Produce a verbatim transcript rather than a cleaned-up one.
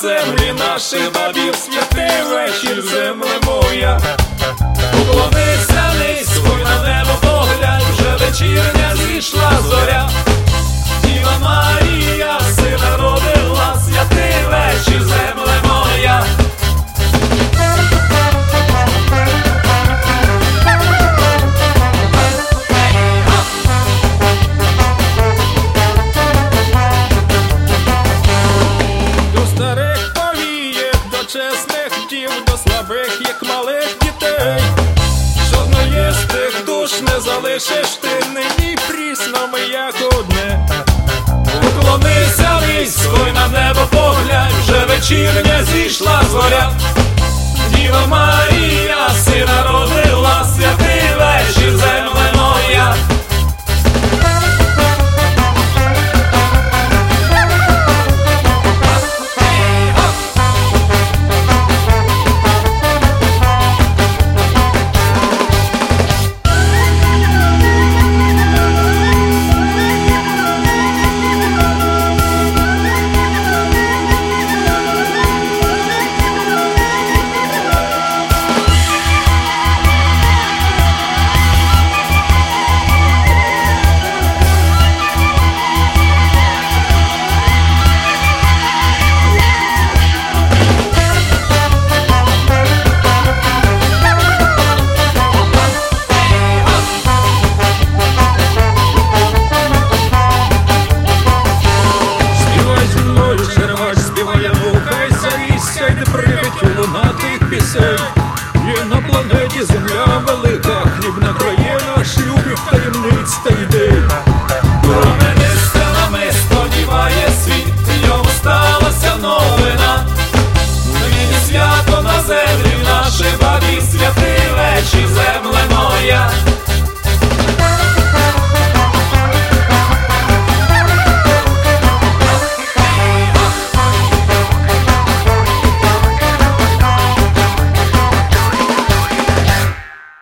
землі наші бабів, святий вечір, земле моя. Уклонися низько й на небо поглянь, вже вечірня зійшла зоря. Діва Марія сина родила, святий вечір, земле моя. До старих повієк, до чесних дів, до слабих, як малих дітей. Жодної з тих душ не залишиш ти, нині прісно ми як одне. Уклонися низько й на небо поглянь, вже вечірня зійшла зоря. Діва Марія сина родила, святий вечір, земле моя. Є на планеті земля велика, хлібна країна, шлюбів, таємниць та ідей. Променисте намисто діває світ, йому сталася новина. Нині свято на землі нашій бабі, святий вечір, земле моя.